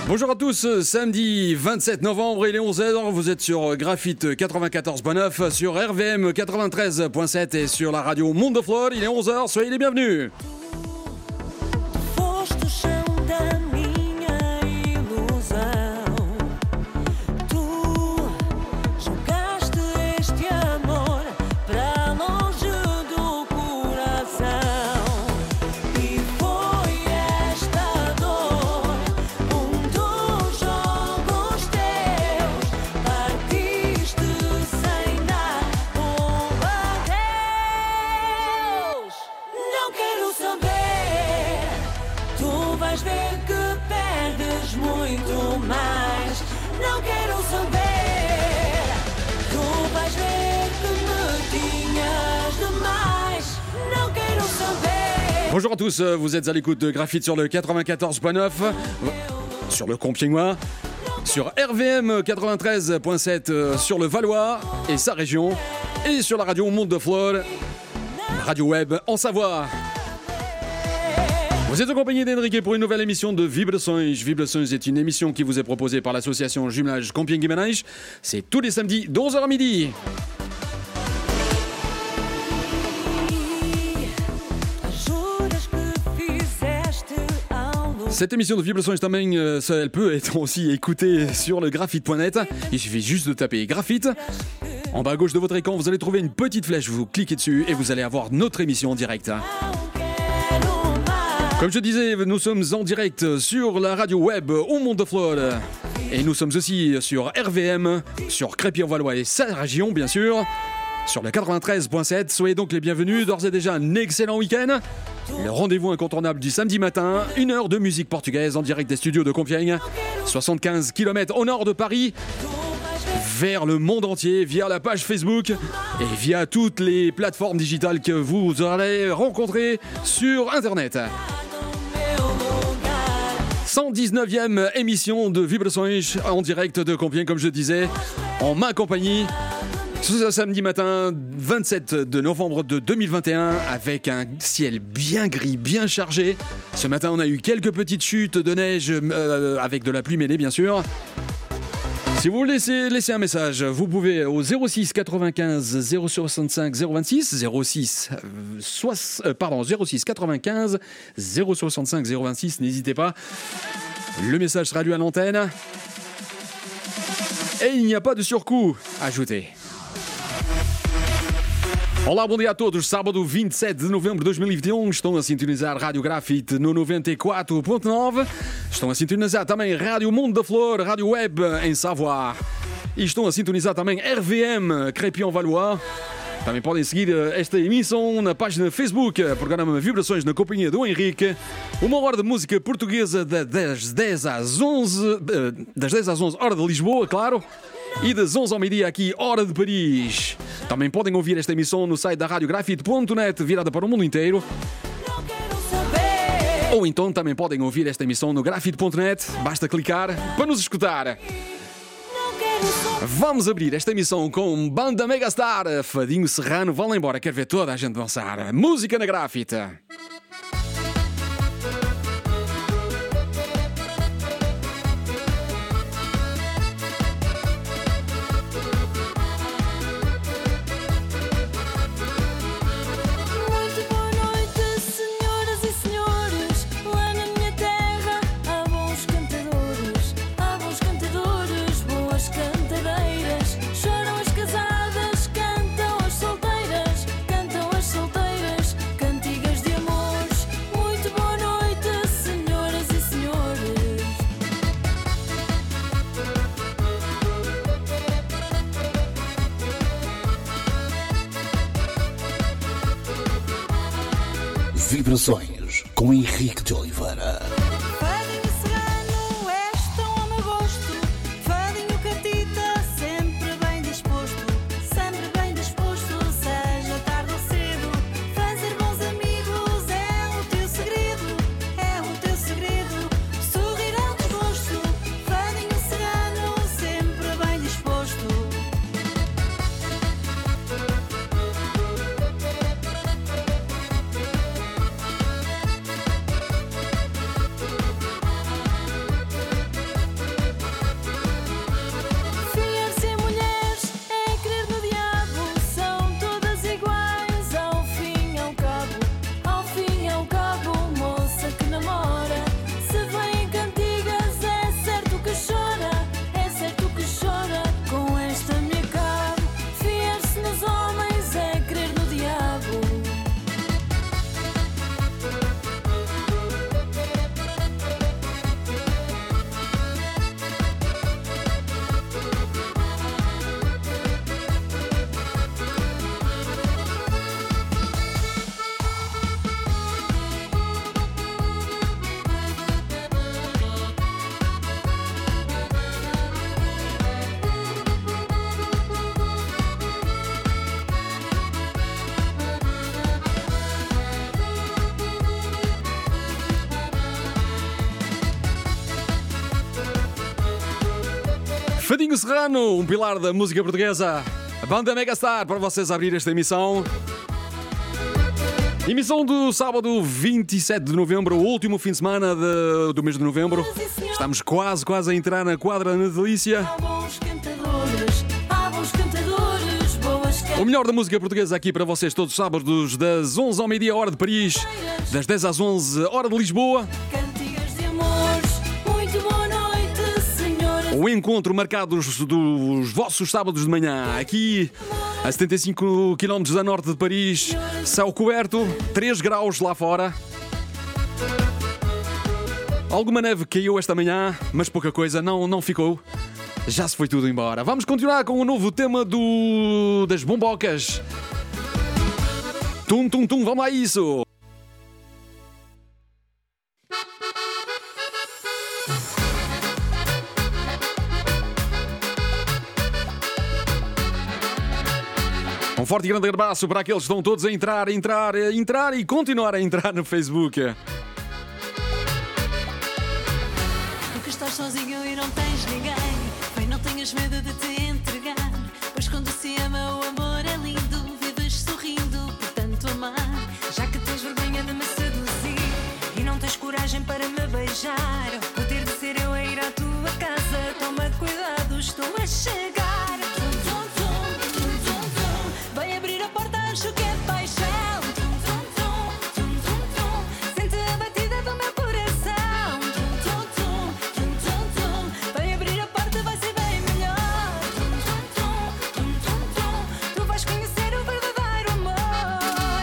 Bonjour à tous, samedi 27 novembre, il est 11h, vous êtes sur Graphite 94.9, sur RVM 93.7 et sur la radio Monde de Flore, il est 11h, soyez les bienvenus. Bonjour à tous, vous êtes à l'écoute de Graphite sur le 94.9, sur le Compiègnois, sur RVM 93.7 sur le Valois et sa région, et sur la radio Monde de Flore, radio web en Savoie. Vous êtes accompagné d'Enrique pour une nouvelle émission de Vibrações. Vibrações est une émission qui vous est proposée par l'association Jumelage Compiègne-Guimarães. C'est tous les samedis de 11h à midi. Cette émission de Vibrações também, elle peut être aussi écoutée sur le graphite.net. Il suffit juste de taper graphite. En bas à gauche de votre écran, vous allez trouver une petite flèche, vous cliquez dessus et vous allez avoir notre émission en direct. Comme je disais, nous sommes en direct sur la radio web au Monde de Flore. Et nous sommes aussi sur RVM, sur Crépy-en-Valois et sa région, bien sûr. Sur le 93.7, soyez donc les bienvenus. D'ores et déjà, un excellent week-end. Le rendez-vous incontournable du samedi matin, 1 heure de musique portugaise en direct des studios de Compiègne. 75 km au nord de Paris, vers le monde entier, via la page Facebook et via toutes les plateformes digitales que vous aurez rencontrées sur Internet. 119e émission de Vibrações en direct de Compiègne, comme je disais, en ma compagnie. Ce samedi matin, 27 de novembre de 2021, avec un ciel bien gris, bien chargé. Ce matin, on a eu quelques petites chutes de neige avec de la pluie mêlée, bien sûr. Si vous voulez laisser un message, vous pouvez au 06 95 065 026 06 95 065 026, n'hésitez pas. Le message sera lu à l'antenne. Et il n'y a pas de surcoût ajouté. Olá, bom dia a todos. Sábado 27 de novembro de 2021 estão a sintonizar Rádio Graphite no 94.9. Estão a sintonizar também Rádio Monde de Flore, Rádio Web em Savoie. E estão a sintonizar também RVM Crépy-en-Valois. Também podem seguir esta emissão na página Facebook, programa Vibrações na companhia do Henrique. 1 hora de música portuguesa das 10 às 11, hora de Lisboa, claro. E das 11 ao meio-dia aqui, hora de Paris. Também podem ouvir esta emissão no site da radiografite.net, virada para o mundo inteiro. Ou então também podem ouvir esta emissão no grafite.net, basta clicar para nos escutar. Vamos abrir esta emissão com Banda Megastar, Fadinho Serrano, vão lá embora, quero ver toda a gente dançar. Música na Graphite. Vibrações com Henrique de Oliveira. Fadinho Serrano, um pilar da música portuguesa. A banda Megastar, para vocês abrir esta emissão. Emissão do sábado 27 de novembro, o último fim de semana do mês de novembro. Estamos quase a entrar na quadra natalícia. O melhor da música portuguesa aqui para vocês todos os sábados, das 11 ao meio-dia, hora de Paris, das 10 às 11, hora de Lisboa. O encontro marcado dos vossos sábados de manhã, aqui a 75 km a norte de Paris, céu coberto, 3 graus lá fora. Alguma neve caiu esta manhã, mas pouca coisa, não ficou. Já se foi tudo embora. Vamos continuar com o novo tema das bombocas. Tum, tum, tum, vamos lá isso! Um forte e grande abraço para aqueles que estão todos a entrar e continuar a entrar no Facebook. Porque estás sozinho e não tens ninguém, bem, não tenhas medo de te entregar, pois quando se ama o amor é lindo, vives sorrindo por tanto amar. Já que tens vergonha de me seduzir e não tens coragem para me beijar, poder de ser eu a ir à tua casa, toma cuidado, estou a chegar. Vai abrir a porta, acho que é paixão. Sente a batida do meu coração. Vai abrir a porta, vai ser bem melhor. Tu vais conhecer o verdadeiro amor.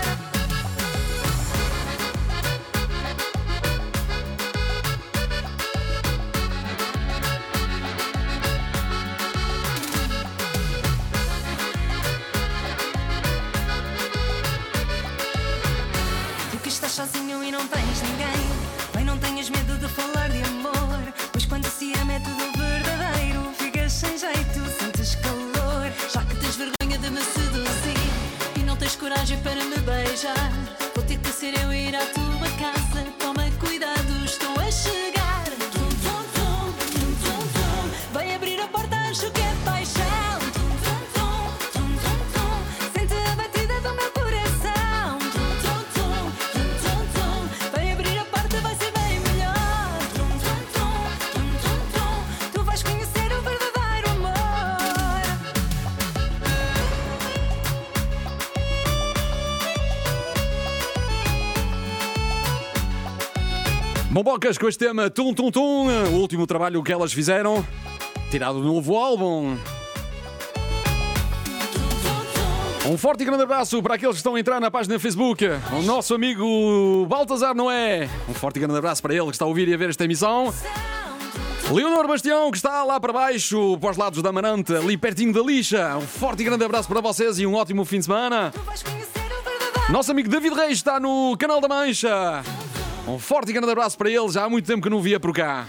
Estás sozinho e não tens ninguém, bem, não tenhas medo de falar de amor, pois quando se ama é tudo verdadeiro, ficas sem jeito, sentes calor. Já que tens vergonha de me seduzir e não tens coragem para me beijar, vou ter que ser eu a ir à tua casa, toma cuidado, estou a chegar. Vai abrir a porta, acho que é paixão. Sente a batida do meu coração. Vai abrir a porta, vai ser bem melhor. Tu vais conhecer o verdadeiro amor. Bombocas com este tema Tum Tum Tum, o último trabalho que elas fizeram, tirado do novo álbum. Um forte e grande abraço para aqueles que estão a entrar na página Facebook. O nosso amigo Baltazar Noé. Um forte e grande abraço para ele que está a ouvir e a ver esta emissão. Leonor Bastião, que está lá para baixo, para os lados da Amarante, ali pertinho da Lixa. Um forte e grande abraço para vocês e um ótimo fim de semana. Nosso amigo David Reis está no Canal da Mancha. Um forte e grande abraço para ele. Já há muito tempo que não o via por cá.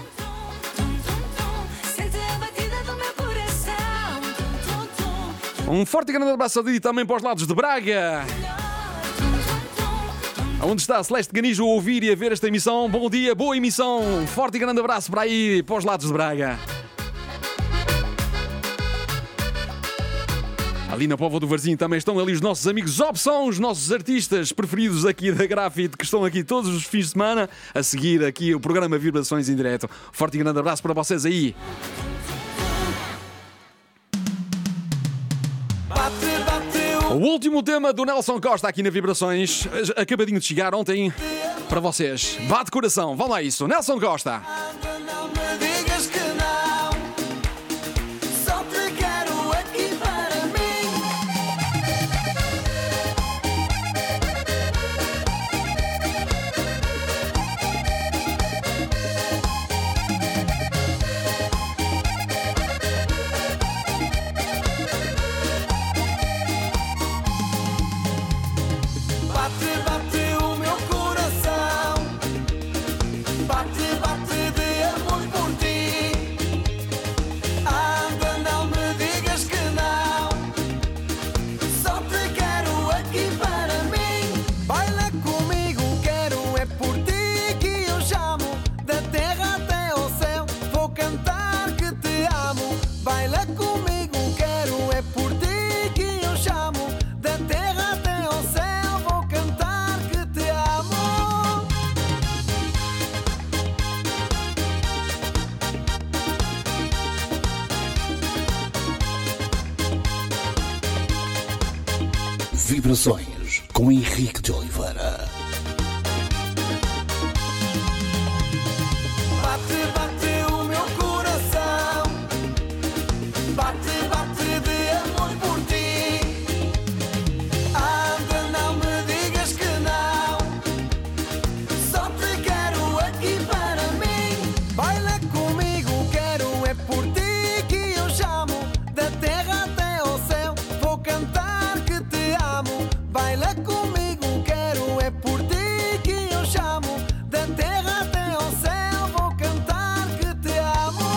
Um forte e grande abraço ali também para os lados de Braga, onde está a Celeste Ganijo a ouvir e a ver esta emissão. Bom dia, boa emissão. Um forte e grande abraço para aí, para os lados de Braga. Ali na Póvoa do Varzim também estão ali os nossos amigos Opção, os nossos artistas preferidos aqui da Grafite, que estão aqui todos os fins de semana a seguir aqui o programa Vibrações em Direto. Forte e grande abraço para vocês aí. O último tema do Nelson Costa aqui na Vibrações, acabadinho de chegar ontem para vocês. Bate coração, vão lá isso. Nelson Costa. Não me digas que não, só te quero aqui para mim. Bate, bate o meu coração, bate, bate de amor por ti. Anda, não me digas que não, só te quero aqui para mim. Baila comigo, quero é por ti que eu chamo. Da terra até ao céu, vou cantar que te amo. Vibrações com Henrique de Oliveira. Bate, bate o meu coração. Bate, bate de amor por ti. Anda, não me digas que não. Só te quero aqui para mim. Baila comigo, quero é por ti que eu chamo. Da terra até ao céu, vou cantar que te amo. Baila comigo, quero é por ti que eu chamo. Da terra até ao céu, vou cantar que te amo.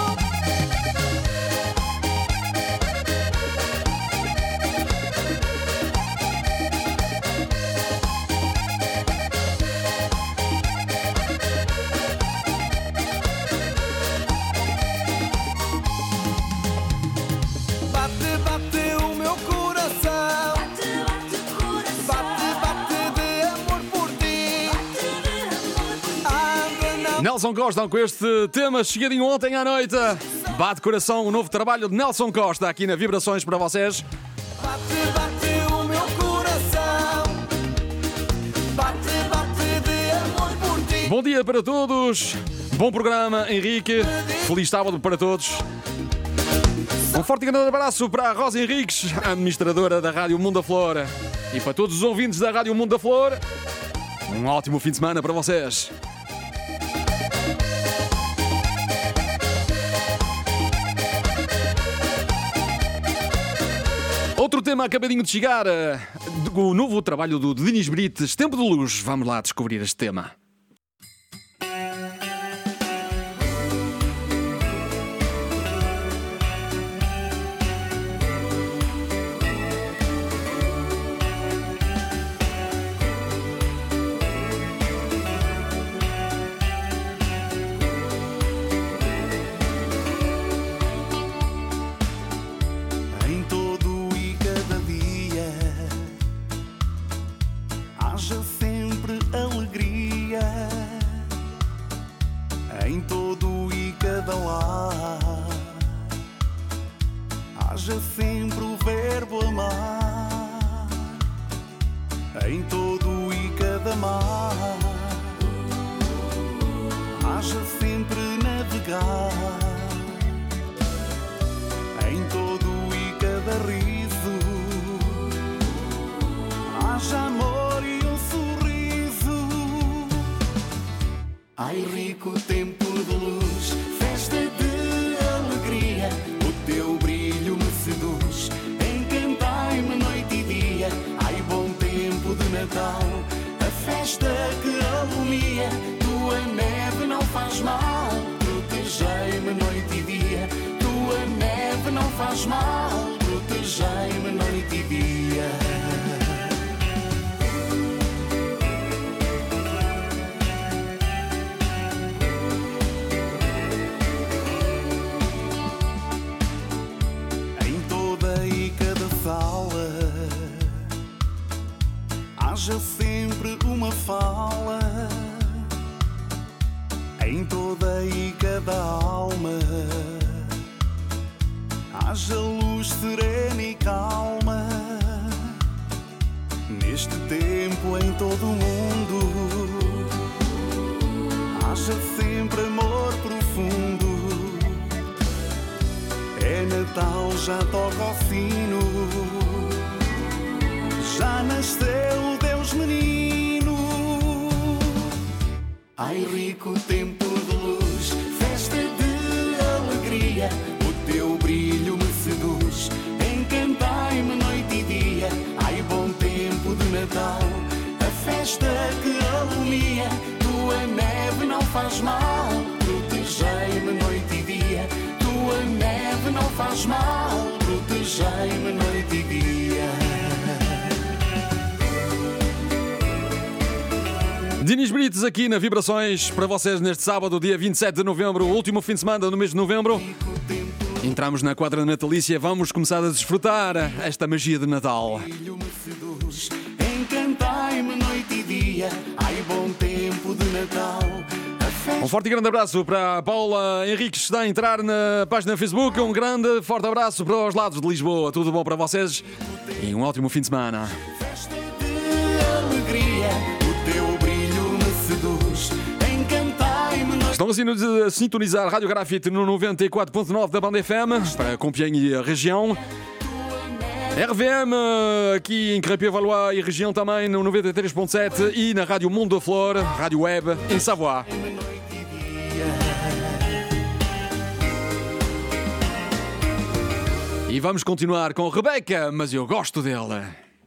Bate, bate o meu coração. Bate, bate de amor por ti. Anda, não. Nelson Costa com este tema chegadinho ontem à noite. Bate coração, o novo trabalho de Nelson Costa aqui na Vibrações para vocês. Bate, bate o meu coração. Bate, bate de amor por ti. Bom dia para todos. Bom programa, Henrique. Feliz sábado para todos. Um forte e grande abraço para a Rosa Henriques, administradora da Rádio Mundo da Flor. E para todos os ouvintes da Rádio Mundo da Flor, um ótimo fim de semana para vocês. Outro tema acabadinho de chegar, o novo trabalho do Dinis Brites, Tempo de Luz. Vamos lá descobrir este tema. Em todo e cada dia haja sempre alegria. Em todo e cada lar haja sempre o verbo amar. Em todo e cada mar haja sempre navegar. Em todo e cada riso haja amor e um sorriso. Ai, rico tempo de luz, festa de alegria. O teu brilho me seduz, encantai-me noite e dia. Ai, bom tempo de Natal, a festa que alumia. Tua neve não faz mal, protegei-me noite e dia. Tua neve não faz mal, protegei-me noite e dia. Em toda e cada sala haja sempre uma fala. Em toda e cada alma haja luz serena e calma. Neste tempo em todo o mundo haja sempre amor profundo. É Natal, já toca o sino, já nasceu Deus menino. Ai, rico tempo de luz, festa de alegria. O teu brilho me seduz, encantai-me noite e dia. Ai, bom tempo de Natal, a festa que alumia. Tua neve não faz mal, protegei-me noite e dia. Tua neve não faz mal, protegei-me noite e dia. Dinis Brites aqui na Vibrações para vocês neste sábado, dia 27 de novembro, o último fim de semana do mês de novembro. Entramos na quadra natalícia, vamos começar a desfrutar esta magia de Natal. Encantai-me noite e dia, ai bom tempo de Natal. Um forte e grande abraço para a Paula Henrique, que está a entrar na página Facebook. Um grande, forte abraço para os lados de Lisboa. Tudo bom para vocês? e um ótimo fim de semana. Festa de alegria, o teu brilho me seduz. Encantai-me noite. Estão assim a sintonizar a Rádio Grafite no 94.9 da Banda FM para Compiègne e a região. RVM aqui em Crépy-Valois e região também no 93.7 e na Rádio Mundo da Flor, Rádio Web em Savoie. E vamos continuar com Rebeca, mas eu gosto dela.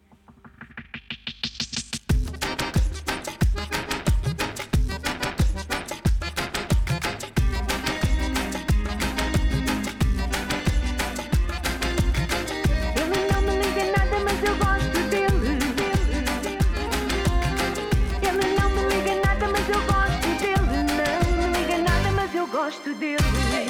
Ele não me liga nada, mas eu gosto dele. Ele não me liga nada, mas eu gosto dele. Não me liga nada, mas eu gosto dele.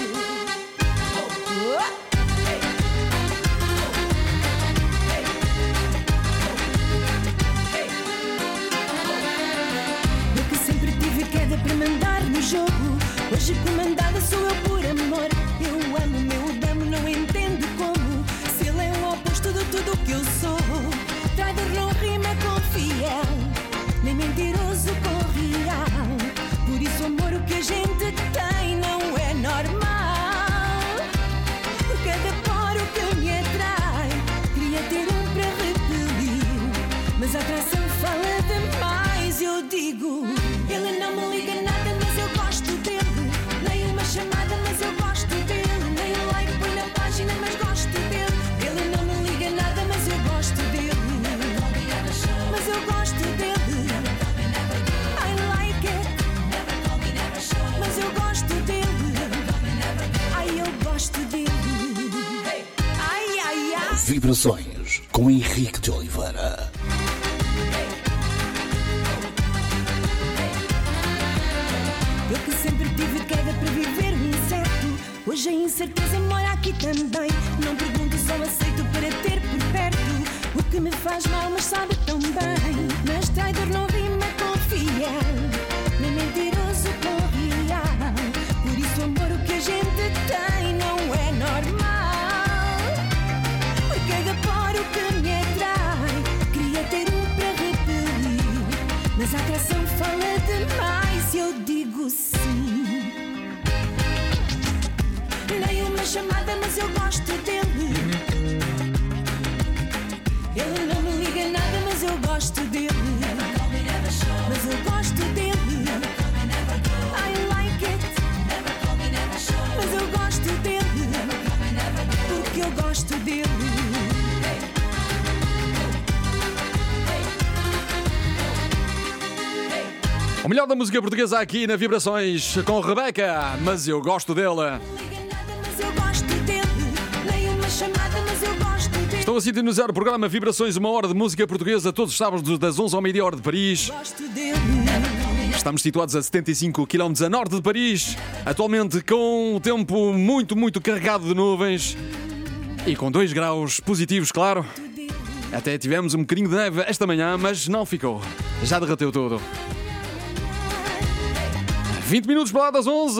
Eu que sempre tive queda para mandar no jogo. Hoje comandada sou eu por amor. Eu amo, meu damo, não entendo como. Se ele é o oposto de tudo que eu sou. Traidor não rima com fiel, nem mentiroso com real. Por isso amor, o que a gente tem não é normal. Cada poro que me atrai, queria ter um para repelir, mas a atração fala demais. Eu digo, ele não me liga nada, mas eu gosto dele. Nem uma chamada, mas eu gosto dele. Nem um like põe na página, mas gosto dele. Ele não me liga nada, mas eu gosto dele. Mas eu gosto dele. I like it. Mas eu gosto dele. Ai, eu gosto dele. Ai, ai, ai. Vibrações com Henrique de Oliveira. Eu que sempre tive queda para viver um incerto. Hoje a incerteza mora aqui também. Não pergunto, só aceito para ter por perto o que me faz mal, mas sabe tão bem. Mas traidor não rima com fiel, nem mentiroso com real. Por isso amor, o que a gente tem não é normal. Por cada poro que me atrai, queria ter um para repelir, mas a atração fala demais. Eu digo sim. Nem uma chamada, mas eu gosto dele. Ele não me liga nada, mas eu gosto dele. Mas eu gosto dele. I like it. Mas eu gosto dele. Porque eu gosto dele. O melhor da música portuguesa aqui na Vibrações com Rebeca, mas eu gosto dela. Estão a sintonizar o programa Vibrações, uma hora de música portuguesa, todos os sábados das 11 ao meio-dia, hora de Paris. Estamos situados a 75 km a norte de Paris, atualmente com o tempo muito carregado de nuvens e com 2 graus positivos, claro. Até tivemos um bocadinho de neve esta manhã, mas não ficou. Já derreteu tudo. 20 minutos para lá das 11.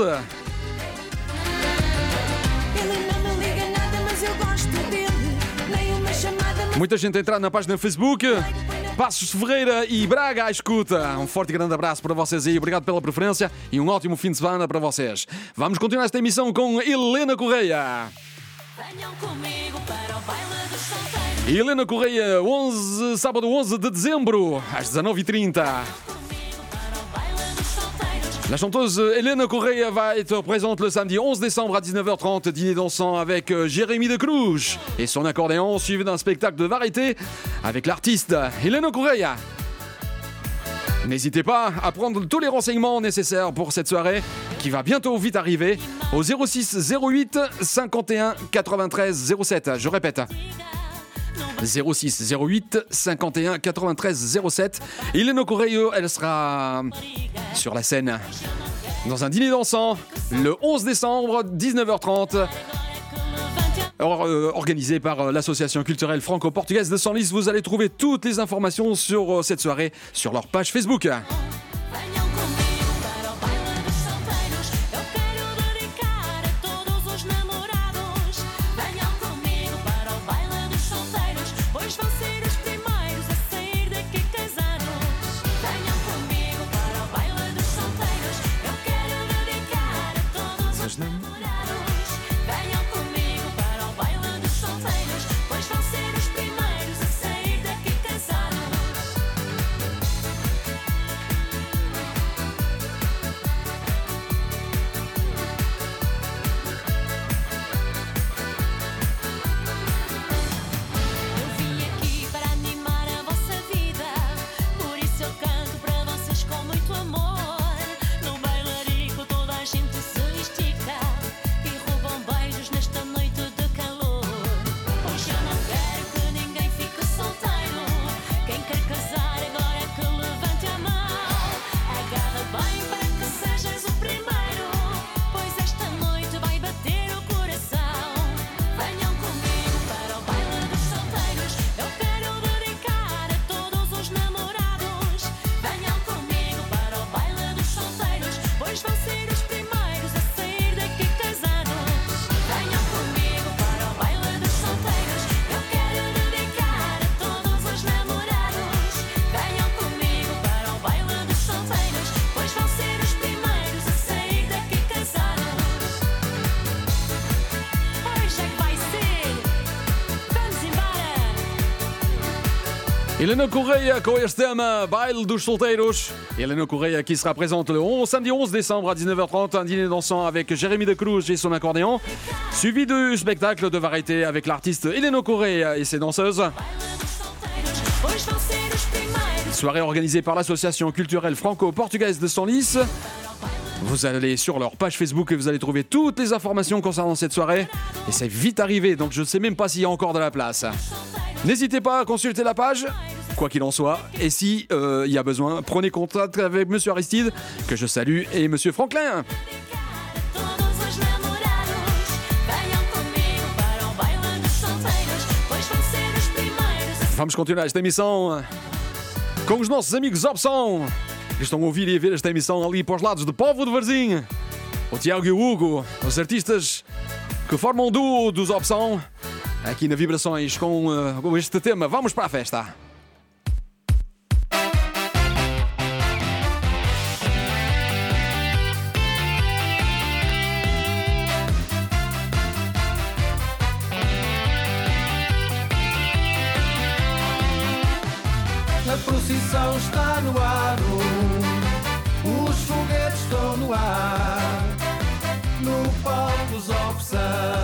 Muita gente a entrar na página Facebook. Passos de Ferreira e Braga à escuta. Um forte e grande abraço para vocês aí. Obrigado pela preferência e um ótimo fim de semana para vocês. Vamos continuar esta emissão com Helena Correia. Venham comigo para o baile dos solteiros. Helena Correia, sábado 11 de dezembro, às 19h30. La chanteuse Helena Correia va être présente le samedi 11 décembre à 19h30, dîner dansant avec Jérémy de Cruz et son accordéon, suivi d'un spectacle de variété avec l'artiste Helena Correia. N'hésitez pas à prendre tous les renseignements nécessaires pour cette soirée qui va bientôt vite arriver au 06 08 51 93 07. Je répète. 06 08 51 93 07. Helena Correia, elle sera sur la scène dans un dîner dansant le 11 décembre 19h30 organisé par l'association culturelle franco-portugaise de Senlis. Vous allez trouver toutes les informations sur cette soirée sur leur page Facebook. Venham comigo para o baile dos solteiros. Eu quero dedicar a todos os namorados. Venham comigo para o baile dos solteiros, pois vão ser os namorados. Venham comigo para o baile dos solteiros, pois vão ser os primeiros a sair daqui casados. Eu vim aqui para animar a vossa vida, por isso eu canto para vocês com muito amor. No bailarico toda a gente se estica e roubam beijos nesta noite de calor. Hoje eu não quero que ninguém fique solteiro. Quem quer casar agora é que levante a mão. Agarra bem para que sejas o primeiro, pois esta noite vai bater o coração. Venham comigo para o baile dos solteiros, eu quero dedicar a todos os namorados. Venham comigo para o baile dos solteiros, pois vão ser os primeiros a sair daqui casados. Venham comigo para o baile dos solteiros, eu quero dedicar a todos os namorados. Venham comigo para o baile dos solteiros, pois vão ser os primeiros a sair daqui casados. Hoje é que vai ser. Vamos embora. Helena Correia com este tema, Baile dos Solteiros. Helena Correia qui sera présente le samedi 11 décembre à 19h30, un dîner dansant avec Jérémy De Cruz et son accordéon, suivi du spectacle de variété avec l'artiste Helena Correia et ses danseuses. Baile dos solteiros, pois vão ser os primeiros. Soirée organisée par l'association culturelle franco-portugaise de Senlis. Vous allez sur leur page Facebook et vous allez trouver toutes les informations concernant cette soirée. Et c'est vite arrivé, donc je ne sais même pas s'il y a encore de la place. N'hésitez pas à consulter la page, quoi qu'il en soit. Et si il y a besoin, prenez contact avec Monsieur Aristide, que je salue, et Monsieur Franklin. Todos os namorados, venham comigo para o baile dos solteiros, pois vão ser os primeiros a Vamos continuar esta emissão com os nossos amigos Opção, que estão a ouvir e a ver esta emissão ali para os lados de Póvoa de Varzim. O Tiago e o Hugo, os artistas que formam o duo dos Opção, aqui na Vibrações com este tema. Vamos para a festa. A procissão está no ar, os foguetes estão no ar, no palco os Opção.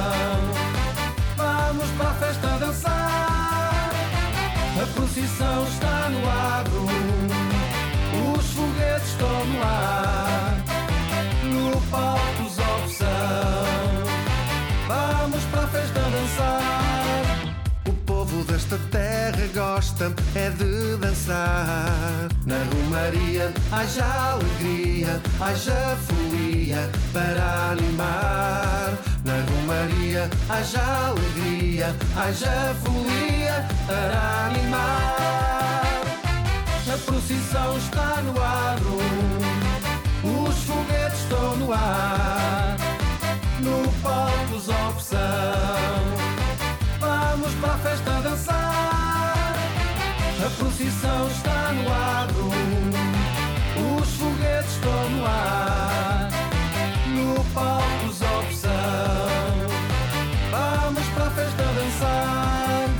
Vamos para a festa dançar. A procissão está no ar, os foguetes estão no ar, no palco os Opção. Vamos para a festa dançar. O povo desta terra gosta é de dançar. Na Romaria haja alegria, haja folia para animar. Na Romaria haja alegria, haja folia para animar. A procissão está no ar, os foguetes estão no ar, no palco os Opção. Vamos para a festa dançar. A procissão está no ar, os foguetes estão no ar, no palco os Opção. Vamos para a festa dançar.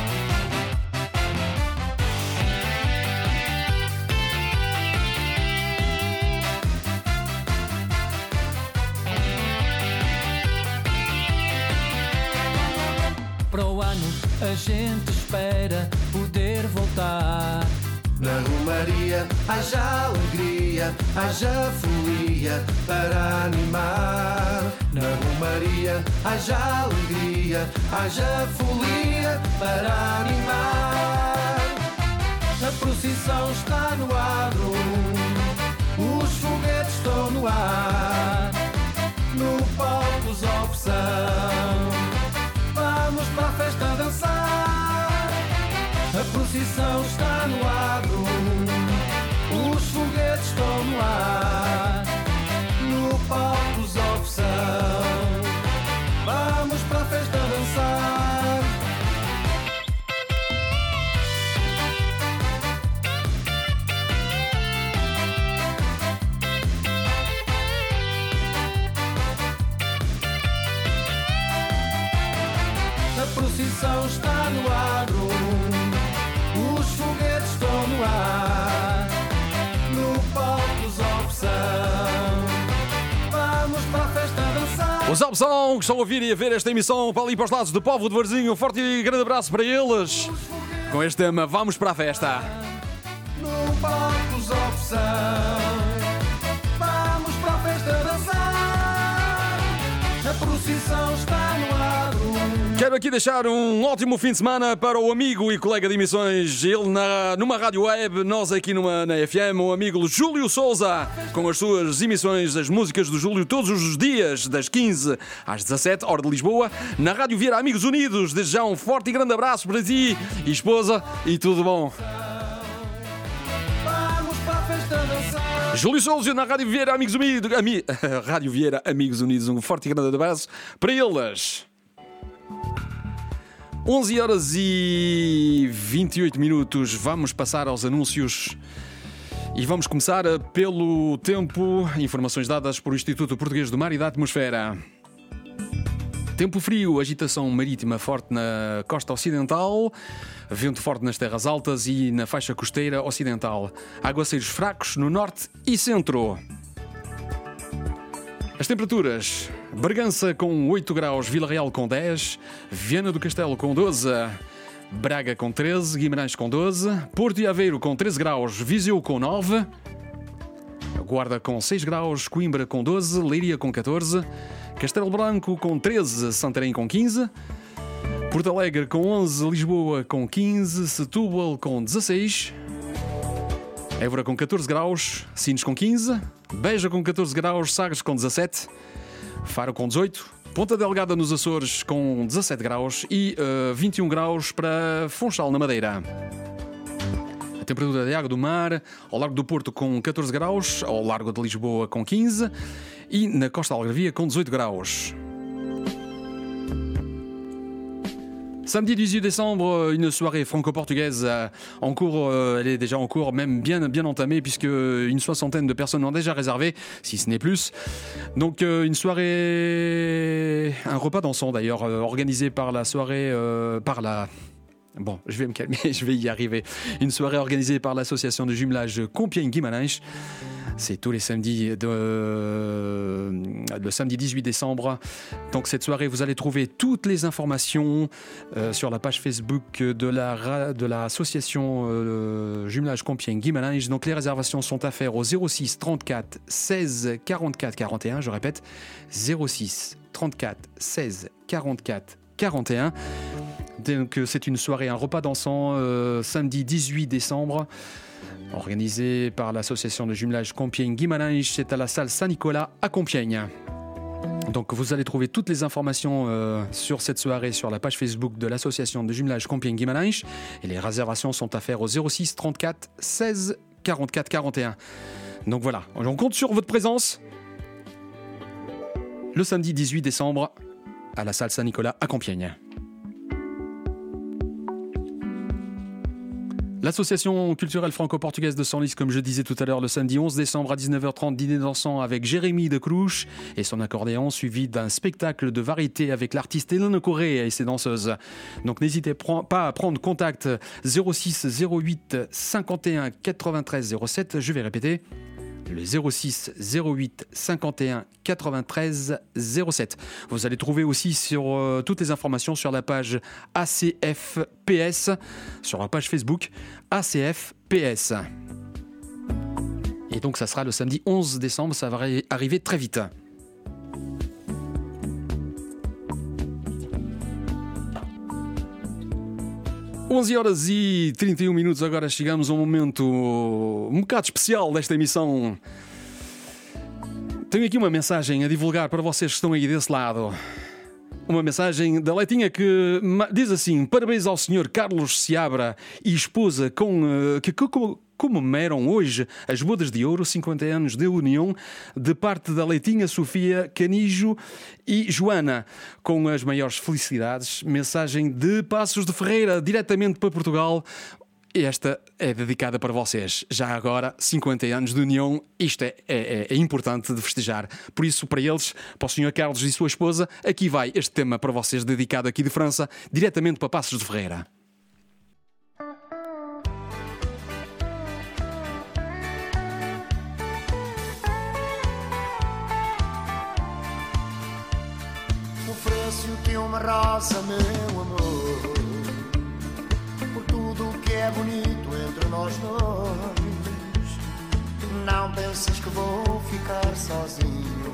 Para o ano a gente espera poder voltar. Na Romaria haja alegria, haja folia para animar. Na Romaria haja alegria, haja folia para animar. A procissão está no ar, os foguetes estão no ar, no palco os Opção. Vamos para a festa dançar. A procissão está no ar, os foguetes estão no ar, no palco os Opção. Vamos para a festa dançar. procissão está no adro, os foguetes estão no ar, no palco dos Opção. Vamos para a festa dançar. Os Opção que estão a ouvir e a ver esta emissão para ali para os lados do Povo de Varzinho, um forte e grande abraço para eles. Com este tema, vamos para a festa. No palco dos Opção. Vamos para a festa dançar. A procissão está no adro. Quero aqui deixar um ótimo fim de semana para o amigo e colega de emissões, ele numa rádio web, nós aqui na FM, o amigo Júlio Souza, com as suas emissões, as músicas do Júlio, todos os dias, das 15 às 17, hora de Lisboa, na Rádio Vieira Amigos Unidos. Desde já um forte e grande abraço para ti e esposa e tudo bom. Vamos para a festa dançar. Júlio Souza na Rádio Vieira Amigos Unidos, Rádio Vieira Amigos Unidos, um forte e grande abraço para eles. 11 horas e 28 minutos, vamos passar aos anúncios e vamos começar pelo tempo, informações dadas por o Instituto Português do Mar e da Atmosfera. Tempo frio, agitação marítima forte na costa ocidental, vento forte nas terras altas e na faixa costeira ocidental, aguaceiros fracos no norte e centro. As temperaturas: Bragança com 8 graus, Vila Real com 10, Viana do Castelo com 12, Braga com 13, Guimarães com 12, Porto e Aveiro com 13 graus, Viseu com 9, Guarda com 6 graus, Coimbra com 12, Leiria com 14, Castelo Branco com 13, Santarém com 15, Porto Alegre com 11, Lisboa com 15, Setúbal com 16, Évora com 14 graus, Sines com 15, Beja com 14 graus, Sagres com 17, Faro com 18, Ponta Delgada nos Açores com 17 graus e 21 graus para Funchal na Madeira. A temperatura de água do mar, ao largo do Porto com 14 graus, ao largo de Lisboa com 15 e na Costa Algarvia com 18 graus. Samedi 18 décembre, une soirée franco-portugaise en cours, elle est déjà en cours, même bien entamée, puisque une soixantaine de personnes ont déjà réservé, si ce n'est plus. Donc une soirée, un repas dansant d'ailleurs, organisé par la soirée, Bon, je vais me calmer, je vais y arriver. Une soirée organisée par l'association de jumelage Compiègne-Guimarães. C'est tous les samedis, le samedi 18 décembre. Donc cette soirée, vous allez trouver toutes les informations sur la page Facebook de l'association jumelage Compiègne-Guimarães. Donc les réservations sont à faire au 06 34 16 44 41. Je répète, 06 34 16 44 41. Donc c'est une soirée, un repas dansant samedi 18 décembre, organisé par l'association de jumelage Compiègne-Guimarães. C'est à la salle Saint-Nicolas à Compiègne. Donc vous allez trouver toutes les informations sur cette soirée sur la page Facebook de l'association de jumelage Compiègne-Guimarães. Et les réservations sont à faire au 06 34 16 44 41. Donc voilà, on compte sur votre présence le samedi 18 décembre à la salle Saint-Nicolas à Compiègne. L'association culturelle franco-portugaise de Senlis, comme je disais tout à l'heure, le samedi 11 décembre à 19h30, dîner dansant avec Jérémy de Crouch et son accordéon, suivi d'un spectacle de variété avec l'artiste Hélène Correa et ses danseuses. Donc n'hésitez pas à prendre contact 06 08 51 93 07, je vais répéter. Le 06 08 51 93 07. Vous allez trouver aussi sur toutes les informations sur la page ACFPS, sur la page Facebook ACFPS. Et donc ça sera le samedi 11 décembre, ça va arriver très vite. Onze horas e 31 minutos, agora chegamos a um momento um bocado especial desta emissão. Tenho aqui uma mensagem a divulgar para vocês que estão aí desse lado. Uma mensagem da Leitinha que diz assim: parabéns ao Sr. Carlos Seabra e esposa que comemoram hoje as bodas de ouro, 50 anos de união, de parte da Leitinha, Sofia, Canijo e Joana. Com as maiores felicidades, mensagem de Passos de Ferreira, diretamente para Portugal. Esta é dedicada para vocês. Já agora, 50 anos de união, isto é importante de festejar. Por isso, para eles, para o Sr. Carlos e sua esposa, aqui vai este tema para vocês, dedicado aqui de França, diretamente para Passos de Ferreira. Ofereço-te uma rosa, meu amor, por tudo o que é bonito entre nós dois. Não penses que vou ficar sozinho,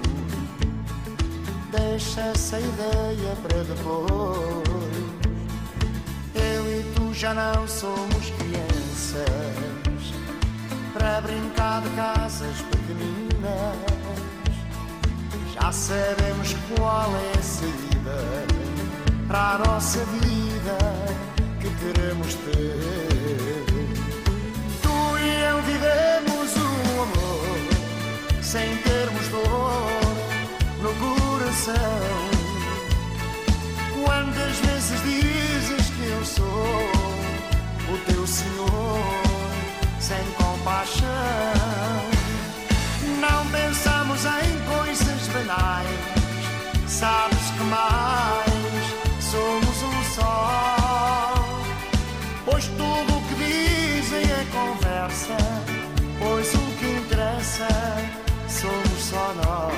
deixa essa ideia para depois. Eu e tu já não somos crianças para brincar de casas pequeninas. Já sabemos qual é a saída para a nossa vida que queremos ter. Tu e eu vivemos o amor sem termos dor no coração. Quantas vezes dizes que eu sou o teu Senhor sem compaixão? Não pensamos em coisas banais, sabes que mais somos um só. Pois tudo o que dizem é conversa, pois o que interessa somos só nós.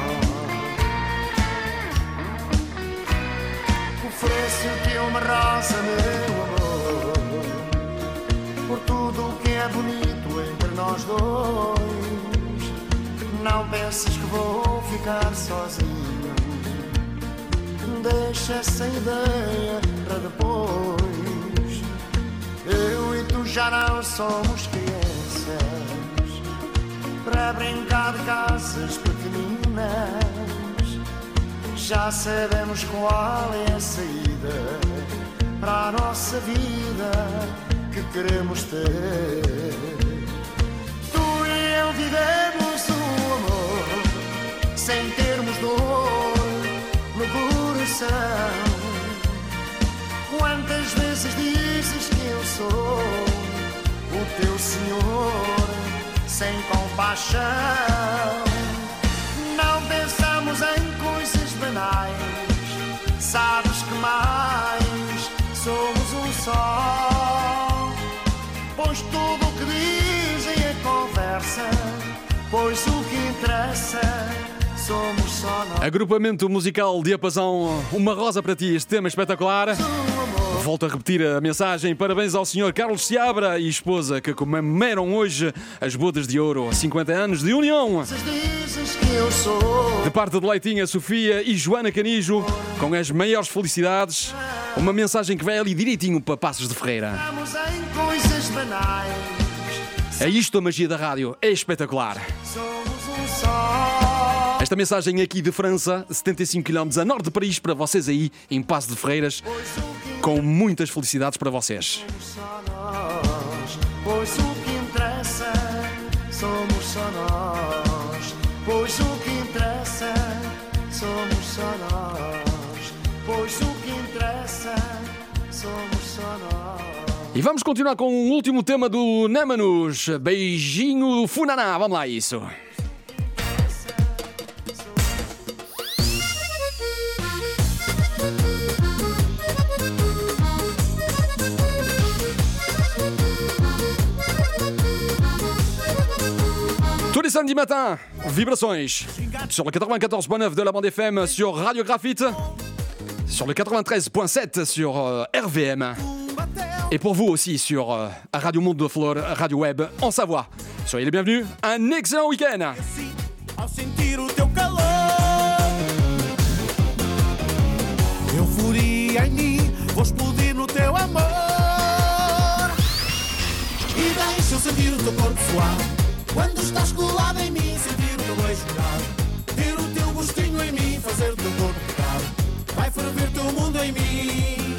Ofereço-te uma rosa, meu amor, por tudo o que é bonito entre nós dois. Não penses que vou ficar sozinho, deixa essa ideia para depois. Eu e tu já não somos crianças para brincar de casas pequeninas. Já sabemos qual é a saída para a nossa vida que queremos ter. Tu e eu vivemos o amor sem termos dor no coração. Quantas vezes dizes que eu sou o teu Senhor sem compaixão? Não pensamos em coisas banais, sabes que mais somos um só. Pois tudo o que dizem é conversa, pois o que interessa somos só nós. Agrupamento musical Diapasão, uma rosa para ti, este tema espetacular. Volto a repetir a mensagem. Parabéns ao Sr. Carlos Seabra e esposa que comemoram hoje as bodas de ouro, 50 anos de união. De parte de Leitinha, Sofia e Joana Canijo, com as maiores felicidades. Uma mensagem que vai ali direitinho para Passos de Ferreira. É isto a magia da rádio, é espetacular. Esta mensagem aqui de França, 75 km a norte de Paris, para vocês aí em Passos de Ferreiras, com muitas felicidades para vocês. Pois o que interessa somos só nós. Pois o que interessa somos só nós. Pois o que interessa somos só nós. E vamos continuar com o último tema do Némanos. Beijinho Funaná, vamos lá a isso. Tous les samedis matins, vibrações sur le 94.9 de la bande FM, sur Radio Graphite, sur le 93.7 sur RVM, et pour vous aussi sur Radio Monde de Flore, Radio Web en Savoie. Soyez les bienvenus, un excellent week-end. Ao sentir o teu calor, euforia em mim, vou explodir no teu amor. E deixa eu sentir o teu corpo suar. Quando estás colado em mim, sentir o teu beijo molhado, ter o teu gostinho em mim, fazer o teu corpo pegar, vai ferver teu mundo em mim.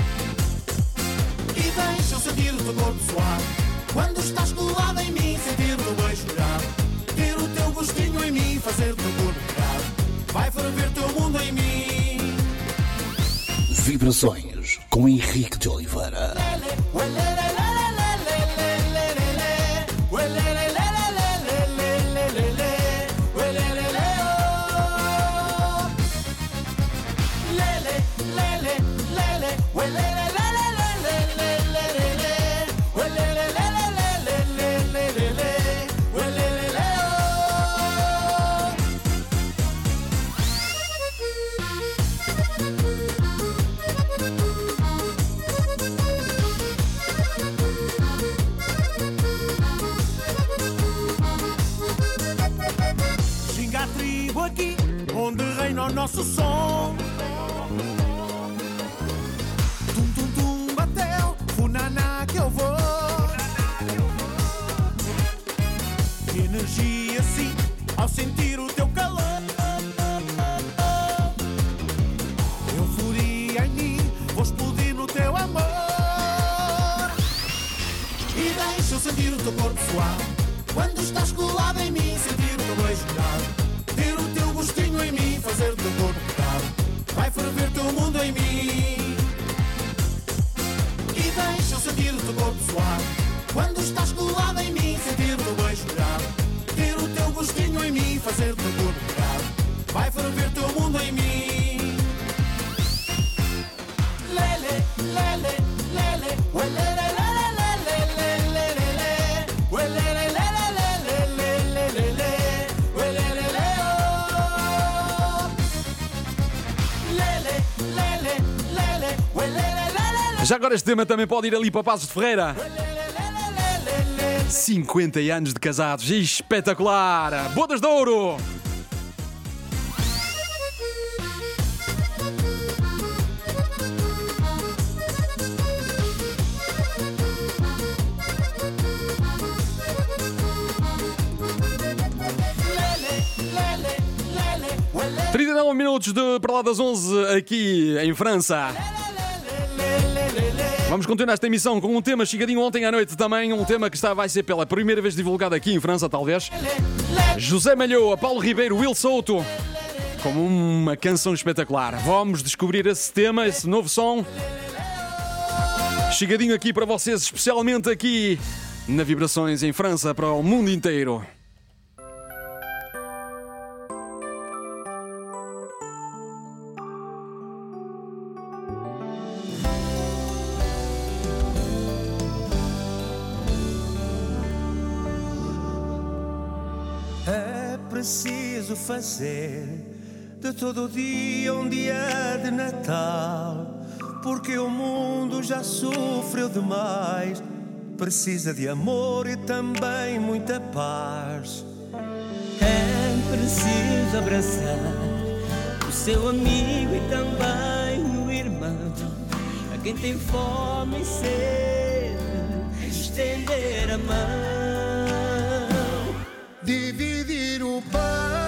E deixa eu sentir o teu corpo suar. Quando estás colado em mim, sentir o teu beijo molhado, ter o teu gostinho em mim, fazer o teu corpo pegar, vai ferver teu mundo em mim. Vibrações com Henrique de Oliveira. Lele, lele, lele, lele, onde reina o nosso som. Tum tum tum bateu, funaná que eu vou. Energia sim, ao sentir o teu calor. Euforia em mim, vou explodir no teu amor. E deixa eu sentir o teu corpo suar. Quando estás colado em mim, sentir o teu beijo gelado. Ter o teu gostinho em mim, fazer o teu corpo pecar. Vai ferver teu mundo em mim. E deixa eu sentir o teu corpo suar. Quando estás colado em mim, sentir o teu beijo gelado. Ter o teu gostinho em mim, fazer o teu corpo pecar. Vai ferver teu mundo em mim. Lele, lele, lele, lele. Já agora este tema também pode ir ali para Passos de Ferreira. 50 anos de casados, espetacular! Bodas de ouro! Lele, 39 minutos para lá das 11 aqui em França. Vamos continuar esta emissão com um tema chegadinho ontem à noite também, um tema que vai ser pela primeira vez divulgado aqui em França, talvez. José Malhoa, Paulo Ribeiro, Will Souto, como uma canção espetacular. Vamos descobrir esse tema, esse novo som. Chegadinho aqui para vocês, especialmente aqui na Vibrações em França, para o mundo inteiro. Preciso fazer de todo dia um dia de Natal, porque o mundo já sofreu demais, precisa de amor e também muita paz. É preciso abraçar o seu amigo e também o irmão, a quem tem fome e sede, estender a mão. Dividir o pão,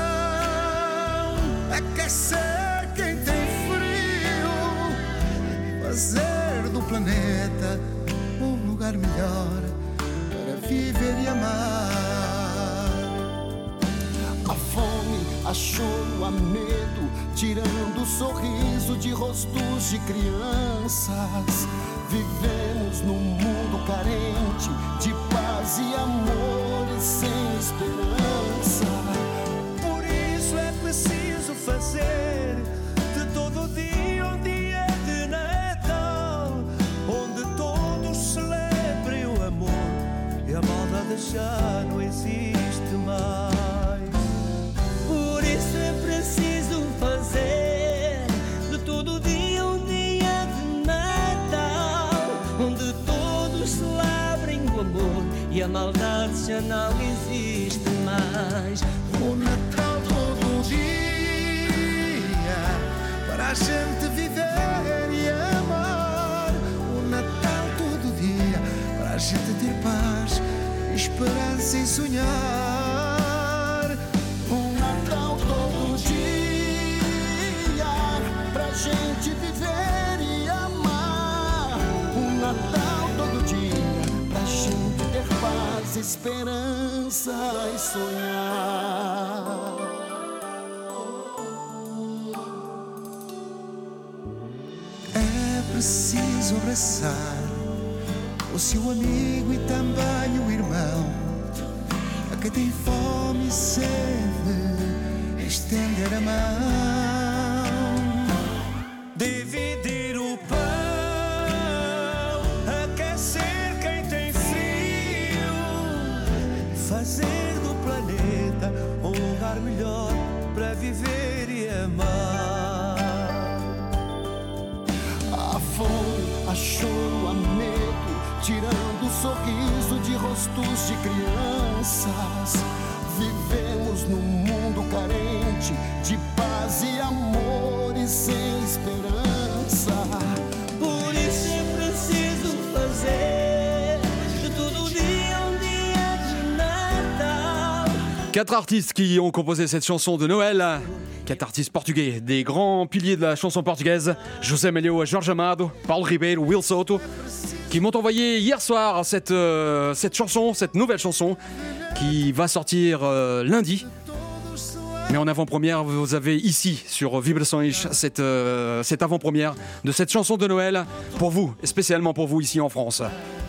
aquecer quem tem frio, fazer do planeta um lugar melhor para viver e amar. A fome, a choro, a medo, tirando o sorriso de rostos de crianças. Vivemos num mundo carente de paz e amor e sem esperança. Por isso é preciso fazer de todo dia um dia de Natal, onde todos celebrem o amor e a maldade já não existe mais. Por isso é preciso fazer de todo dia um dia de Natal, onde todos celebrem o amor e a maldade já não existe mais. O Natal todo dia para a gente viver e amar. O Natal todo dia para a gente ter paz, esperança e sonhar. Um Natal todo dia pra gente viver e amar. Um Natal todo dia pra gente ter paz, esperança e sonhar. É preciso abraçar o seu amigo e também o irmão, a quem tem fome e sede, estender a mão. Dividir o pão, aquecer quem tem frio, fazer do planeta um lugar melhor para viver e amar. A fome, a choro, a medo, tirando o sorriso de rostos de crianças. Vivemos num mundo carente de paz e amor e sem esperança. Por isso é preciso fazer de todo dia um dia de Natal. 4 artistes qui ont composé cette chanson de Noël. 4 artistes portugais, des grands piliers de la chanson portugaise. José Malhoa, Jorge Amado, Paulo Ribeiro, Will Souto, qui m'ont envoyé hier soir cette chanson, cette nouvelle chanson qui va sortir lundi. Mais en avant-première, vous avez ici sur Vibrações cette avant-première de cette chanson de Noël pour vous, et spécialement pour vous ici en France.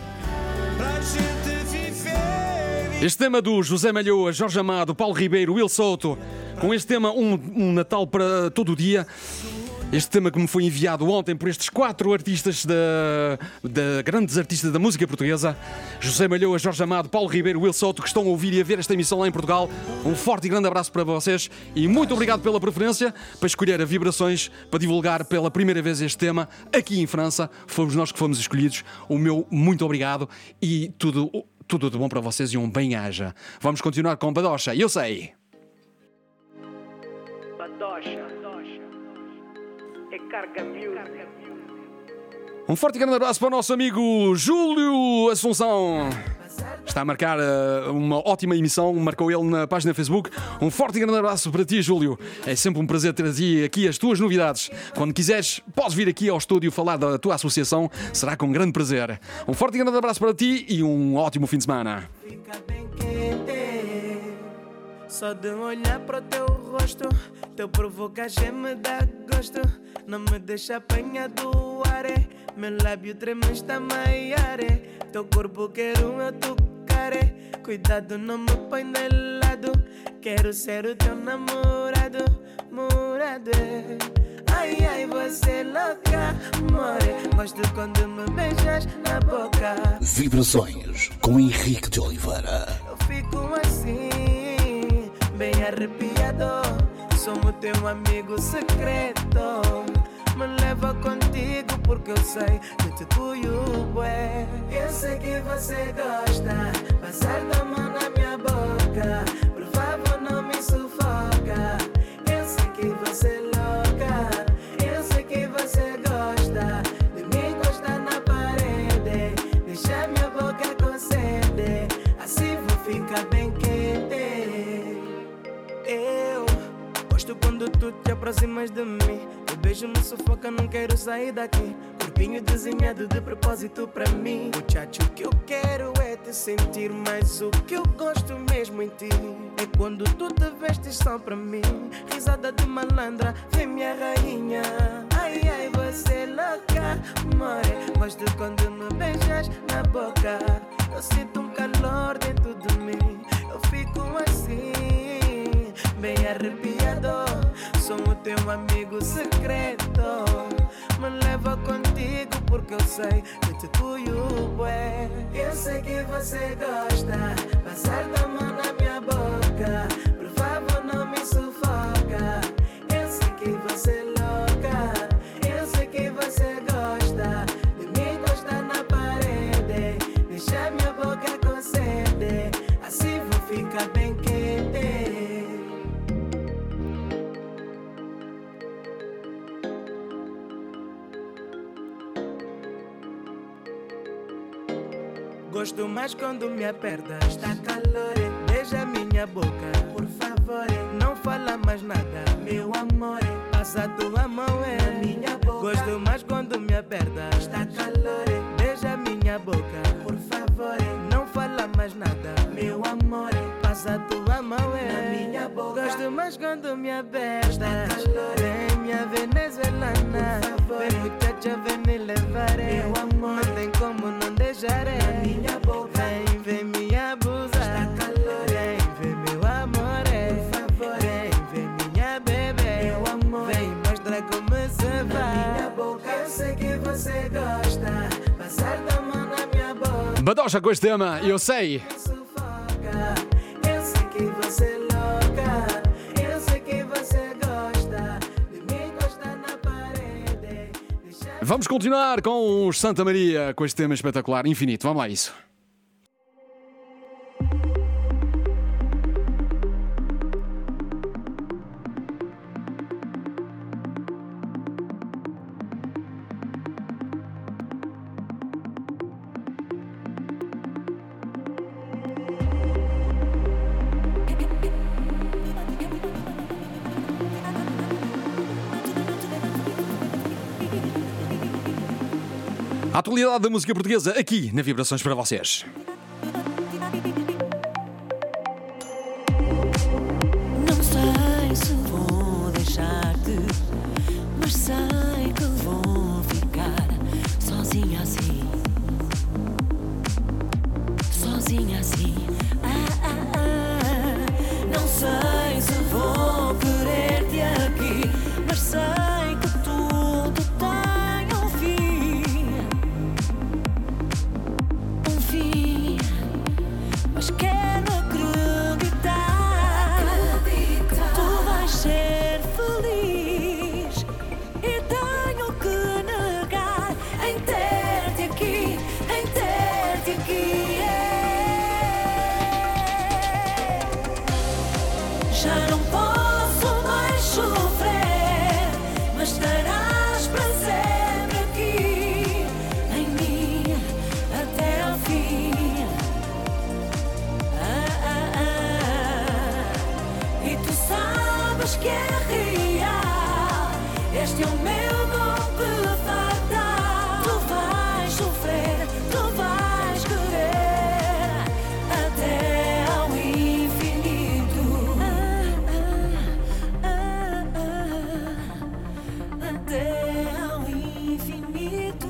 Este tema do José Malhoa, Jorge Amado, Paulo Ribeiro, Will Souto, com este tema um Natal para todo o dia. Este tema que me foi enviado ontem por estes 4 artistas grandes artistas da música portuguesa: José Malhoa, Jorge Amado, Paulo Ribeiro, Will Souto, que estão a ouvir e a ver esta emissão lá em Portugal. Um forte e grande abraço para vocês e muito obrigado pela preferência para escolher a Vibrações para divulgar pela primeira vez este tema aqui em França. Fomos nós que fomos escolhidos. O meu muito obrigado e tudo de bom para vocês e um bem-aja. Vamos continuar com Badocha, eu sei. Badocha é carga music. Um forte e grande abraço para o nosso amigo Júlio Assunção. Está a marcar uma ótima emissão, marcou ele na página Facebook. Um forte e grande abraço para ti, Júlio. É sempre um prazer ter aqui as tuas novidades. Quando quiseres, podes vir aqui ao estúdio falar da tua associação. Será com grande prazer. Um forte e grande abraço para ti e um ótimo fim de semana. Só de olhar para o teu rosto, teu provocar me dá gosto. Não me deixa apanhar do ar, meu lábio treme está maior. Teu corpo quero eu tocar, cuidado não me põe de lado. Quero ser o teu namorado, morado. Ai, ai, você é louca, more. Gosto quando me beijas na boca. Vibrações com Henrique de Oliveira. Eu fico assim, bem arrepiado. Sou o teu amigo secreto. Me leva contigo porque eu sei que te cuido, bué. Eu sei que você gosta, passar da mão na minha boca. Por favor não me sufoca. Eu sei que você é louca. Eu sei que você gosta de me encostar na parede, deixar minha boca com sede, assim vou ficar bem quente. Eu gosto quando tu te aproximas de mim. O beijo me sufoca, não quero sair daqui. Corpinho desenhado de propósito pra mim. Muchacho, o que eu quero é te sentir, mas o que eu gosto mesmo em ti é quando tu te vestes só pra mim. Risada de malandra, vem minha rainha. Ai, ai, você é louca, more. Gosto quando me beijas na boca. Eu sinto um calor dentro de mim. Eu fico assim, bem arrepiado. Sou o teu amigo secreto. Me leva contigo porque eu sei que te cuido, bué. Eu sei que você gosta, passar da mão na minha boca. Por favor não me sufoca. Eu sei que você é louca. Eu sei que você gosta de me encostar na parede, deixar minha boca com sede, assim vou ficar bem quente. Gosto mais quando me apertas. Está calor, beija minha boca. Por favor, não fala mais nada. Meu amor, passa tua mão na minha boca. Gosto mais quando me apertas. Está calor, beija minha boca. Por favor, não fala mais nada. Meu amor, passa tua mão na minha boca. Gosto mais quando me apertas. Está calor, vem minha venezuelana. Vem muchacha, vem me levar. Meu amor, não tem como não deixar. Minha boca, vem me abusar. Está calor, vem meu amor. Por favor, vem minha bebê. Meu amor, vem mostrar como se vai. Minha boca, eu sei que você gosta, passar da mão na minha boca. Badocha com este tema, eu sei. Sufoca. Eu sei que você é louca. Eu sei que você gosta de me encostar na parede. Vamos continuar com os Santa Maria, com este tema espetacular, infinito. Vamos lá, isso. A atualidade da música portuguesa aqui na Vibrações para vocês. Não sei se vou deixar-te, mas sei que vou ficar sozinha assim. Sozinha assim. Não sei se vou querer-te aqui, mas sei que tudo tem um fim. Um fim. Mas quero acreditar que tu vais ser feliz. E tenho que negar em ter-te aqui, em ter-te aqui. Já não posso mais sofrer, mas estarás para sempre aqui em mim até ao fim. E tu sabes que é real, este é o meu golpe fatal. Tu vais sofrer, tu vais querer até ao infinito. Até ao infinito.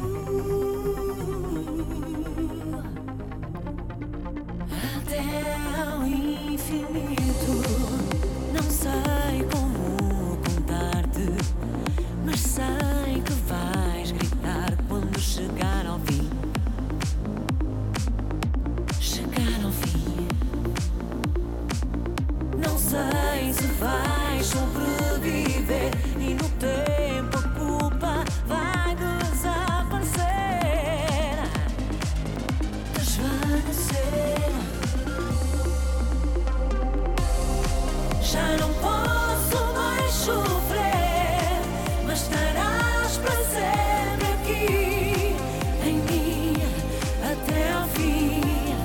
Até ao infinito. Não sei como contar-te, mas sei que vais gritar quando chegar ao fim. Chegar ao fim. Não sei se vais sobreviver e no tempo a culpa vai desaparecer. Desvanecer. Já não posso mais sofrer, mas estarás para sempre aqui em mim até ao fim.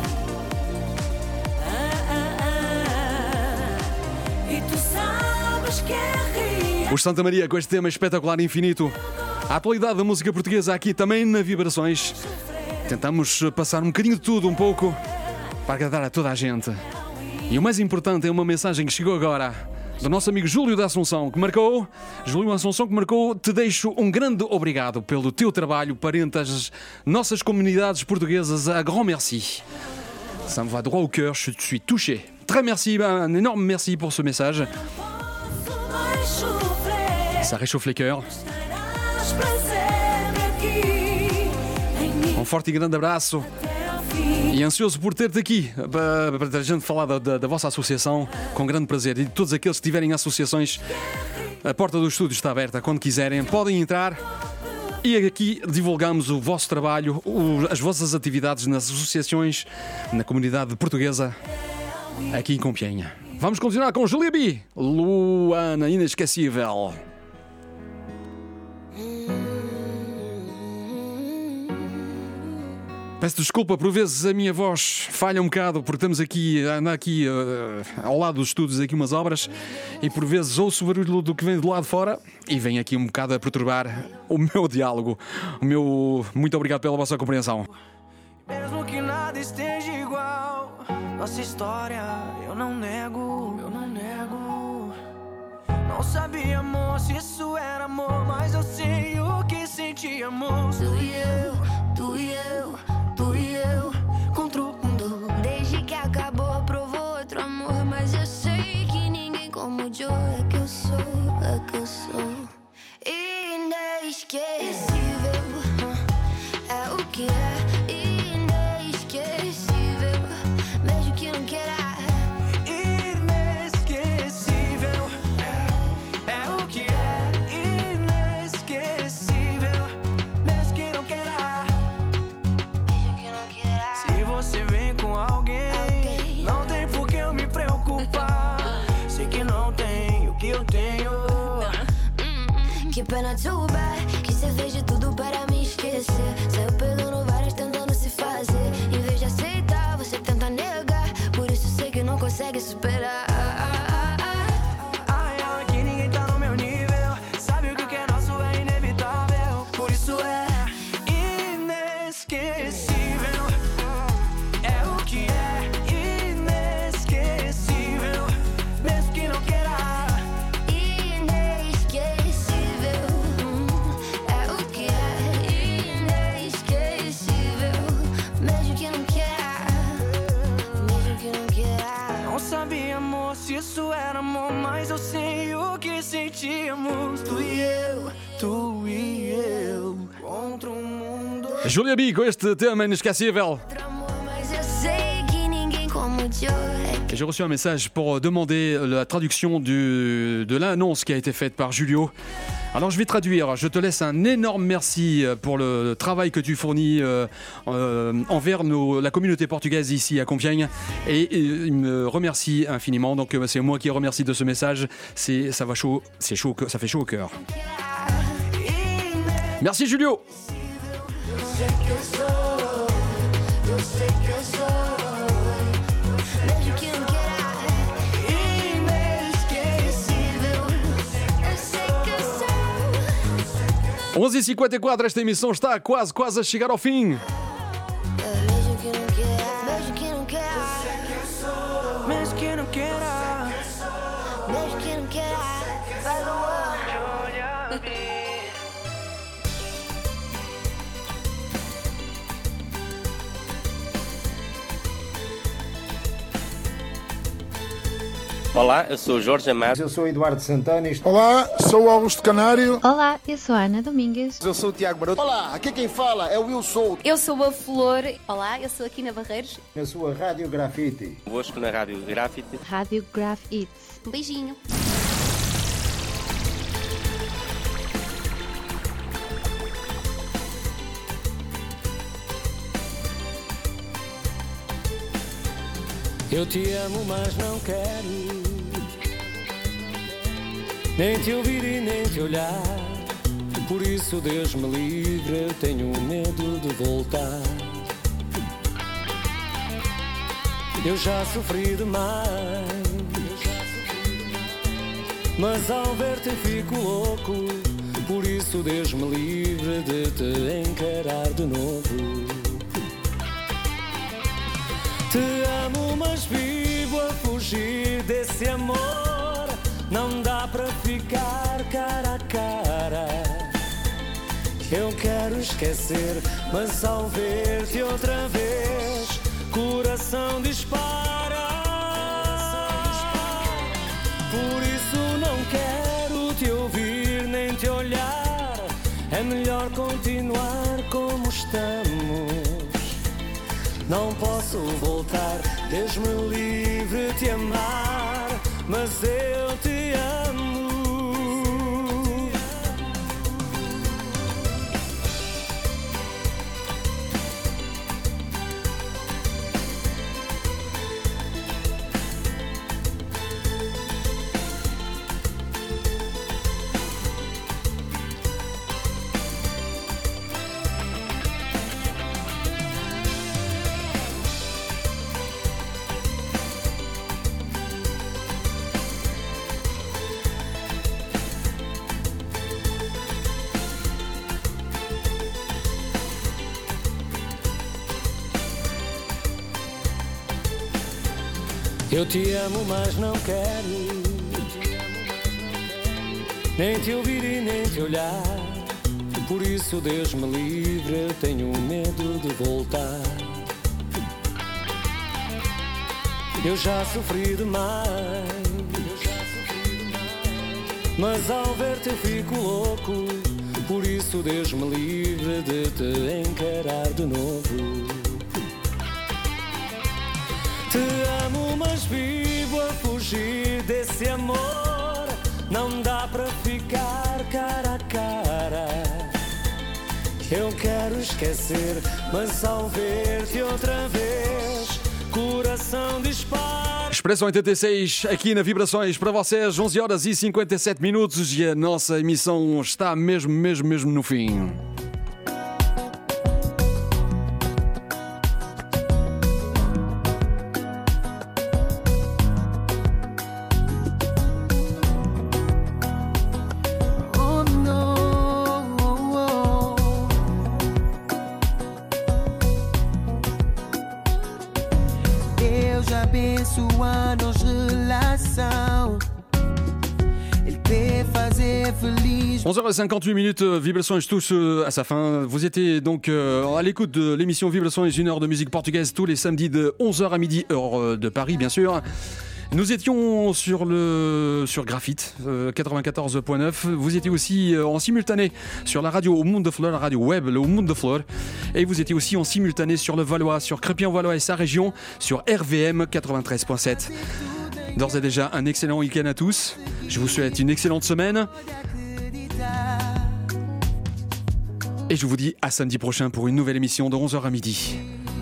E tu sabes que é real. Os Santa Maria com este tema espetacular infinito. A atualidade da música portuguesa aqui também na Vibrações. Tentamos passar um bocadinho de tudo, um pouco, para agradar a toda a gente. E o mais importante é uma mensagem que chegou agora do nosso amigo Júlio da Assunção, que marcou. Júlio da Assunção que marcou: te deixo um grande obrigado pelo teu trabalho perante as nossas comunidades portuguesas. A grand merci. Ça me va droit au cœur, je suis touché. Très merci, un énorme merci pour ce message. Ça réchauffe les cœurs. Um forte e grande abraço. E ansioso por ter-te aqui para a gente falar da vossa associação com grande prazer. E de todos aqueles que tiverem associações, a porta do estúdio está aberta. Quando quiserem, podem entrar. E aqui divulgamos o vosso trabalho, as vossas atividades nas associações, na comunidade portuguesa, aqui em Compiègne. Vamos continuar com Julia B. Luana Inesquecível. Peço desculpa, por vezes a minha voz falha um bocado, porque estamos aqui, anda aqui ao lado dos estúdios aqui umas obras, e por vezes ouço o barulho do que vem do lado de fora e vem aqui um bocado a perturbar o meu diálogo. Muito obrigado pela vossa compreensão. Mesmo que nada esteja igual, nossa história eu não nego, eu não nego. Não sabia, amor, se isso era amor, mas eu sei o que sentíamos. Tu e eu, tu e eu, tu e eu, contra o mundo. Desde que acabou, provou outro amor, mas eu sei que ninguém como o Joe. É que eu sou inesquecível. É o que é inesquecível, mesmo que não queira. Inesquecível, é o que é inesquecível, mesmo que não queira. Se você vem com alguém, não tem por que eu me preocupar. Sei que não tenho o que eu tenho. Que pena, too bad, que cê fez de tudo para me esquecer. Saiu pelo várias tentando se fazer. Em vez de aceitar, você tenta negar. Por isso sei que não consegue superar. Que ninguém tá no meu nível. Sabe o que é nosso é inevitável. Por isso é inesquecível. Júlia B com este tema inesquecível. Mas eu sei que ninguém como Joe. J'ai reçu un message pour demander la traduction de l'annonce qui a été faite par Julio. Alors je vais traduire, je te laisse un énorme merci pour le travail que tu fournis envers la communauté portugaise ici à Compiègne et il me remercie infiniment, donc c'est moi qui remercie de ce message, ça fait chaud au cœur. Merci Julio. Mesmo que não queira, inesquecível. Eu sei que eu sou. 11h54, esta emissão está quase a chegar ao fim. Mesmo que não queira, mesmo que não queira, Mesmo que não queira. mesmo que não queira, vai voar. Olá, eu sou o Jorge Amado. Eu sou o Eduardo Santana. Olá, sou o Augusto Canário. Olá, eu sou a Ana Domingues. Eu sou o Tiago Maroto. Olá, aqui quem fala é o Will Souto. Eu sou a Flor. Olá, eu sou a Quina Barreiros. Na sua Rádio Grafite. Convosco na Rádio Grafite. Rádio Graf Hits. Um beijinho. Eu te amo, mas não quero nem te ouvir e nem te olhar. Por isso, Deus me livre, eu tenho medo de voltar. Eu já sofri demais, mas ao ver-te fico louco. Por isso, Deus me livre de te encarar de novo. Te amo, mas vivo a fugir desse amor. Não dá para ficar cara a cara. Eu quero esquecer, mas ao ver-te outra vez, coração dispara. Por isso não quero te ouvir nem te olhar. É melhor continuar como estamos. Não posso voltar, Deus me livre de te amar, mas eu te amo. Eu te amo, mas não quero nem te ouvir e nem te olhar. Por isso, Deus me livre, eu tenho medo de voltar. Eu já sofri demais, mas ao ver-te fico louco. Por isso, Deus me livre de te encarar de novo. Te amo, mas vivo a fugir desse amor. Não dá para ficar cara a cara. Eu quero esquecer, mas ao ver-te outra vez, coração dispara. Expressão 86 aqui na Vibrações para vocês, 11h57 e a nossa emissão está mesmo no fim. Abençoa-nos relação. Ele quer fazer feliz. 11h58, Vibrações touche à sa fin. Vous étiez donc à l'écoute de l'émission Vibrações, une heure de musique portugaise tous les samedis de 11h à midi, heure de Paris bien sûr. Nous étions sur Graphite 94.9. Vous étiez aussi en simultané sur la radio Au Monde de Fleur, la radio web le Au Monde de Fleur. Et vous étiez aussi en simultané sur le Valois, sur Crépy-en-Valois et sa région, sur RVM 93.7. D'ores et déjà, un excellent week-end à tous. Je vous souhaite une excellente semaine. Et je vous dis à samedi prochain pour une nouvelle émission de 11h à midi.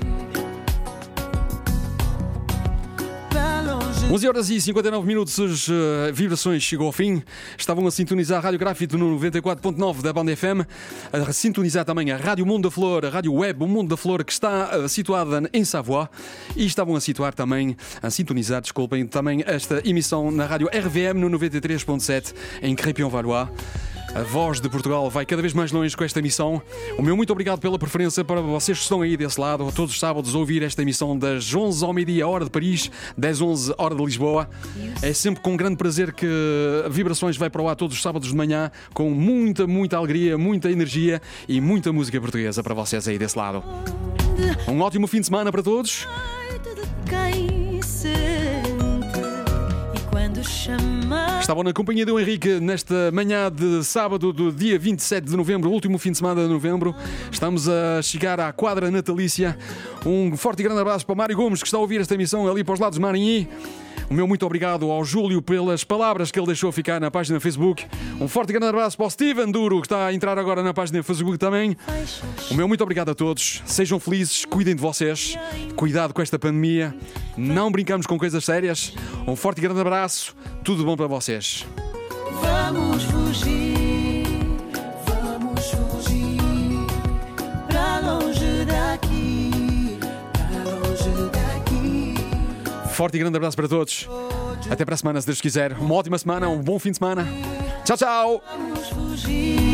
11h59, as vibrações chegou ao fim. Estavam a sintonizar a Rádio Grafite no 94.9 da Banda FM, a sintonizar também a Rádio Mundo da Flor, a Rádio Web O Mundo da Flor, que está situada em Savoie, e estavam a sintonizar, desculpem, também esta emissão na Rádio RVM no 93.7 em Crépy-en-Valois. A voz de Portugal vai cada vez mais longe com esta emissão. O meu muito obrigado pela preferência para vocês que estão aí desse lado, todos os sábados, a ouvir esta emissão das 11 ao meio-dia, hora de Paris, 10-11, hora de Lisboa. É sempre com grande prazer que Vibrações vai para o ar todos os sábados de manhã, com muita alegria, muita energia e muita música portuguesa para vocês aí desse lado. Um ótimo fim de semana para todos. Estavam na companhia do Henrique nesta manhã de sábado do dia 27 de novembro, último fim de semana de novembro. Estamos a chegar à quadra natalícia. Um forte e grande abraço para o Mário Gomes, que está a ouvir esta emissão ali para os lados de Marinhí. O meu muito obrigado ao Júlio pelas palavras que ele deixou ficar na página Facebook. Um forte e grande abraço para o Steven Duro, que está a entrar agora na página Facebook também. O meu muito obrigado a todos. Sejam felizes, cuidem de vocês. Cuidado com esta pandemia. Não brincamos com coisas sérias. Um forte e grande abraço. Tudo bom para vocês. Vamos fugir para longe daqui, Forte e grande abraço para todos. Até para a semana, se Deus quiser. Uma ótima semana, um bom fim de semana. Tchau, tchau. Vamos fugir.